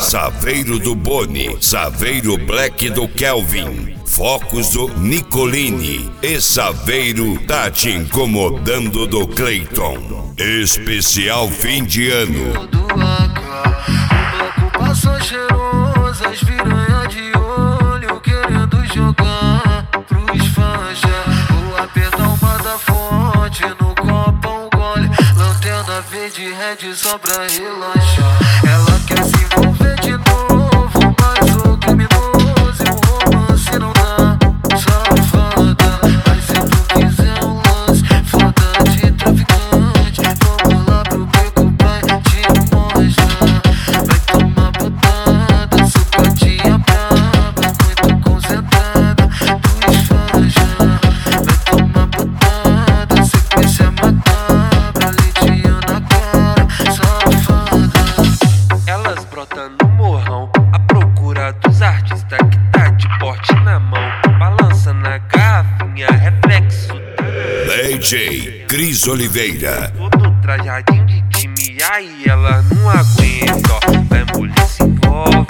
Saveiro do Boni, Saveiro Black do Kelvin, Focus do Nicolini e Saveiro tá te incomodando do Clayton. Especial fim de ano. O bloco passou cheiroso, as piranha de olho querendo jogar pros fãs já. Vou apertar uma da fonte, no copo um gole, lanterna verde e red só pra relaxar. Ela quer se envolver de novo, mas o criminoso e o romance não dá. Safada, mas se tu quiser um lance, foda de traficante, vamos lá pro beco pra te mostrar. Vai tomar botada, sucadinha braba, muito concentrada, dos fãs já. Vai tomar botada, sequência macabra, leitinho na cara, safada. Elas brotam no morrão, à procura dos artistas que tá de porte na mão. Balança na garrafinha, reflexo da DJ Cris Oliveira. todo trajadinho de time, aí ela não aguenta, ó. Vai mulher se envolve,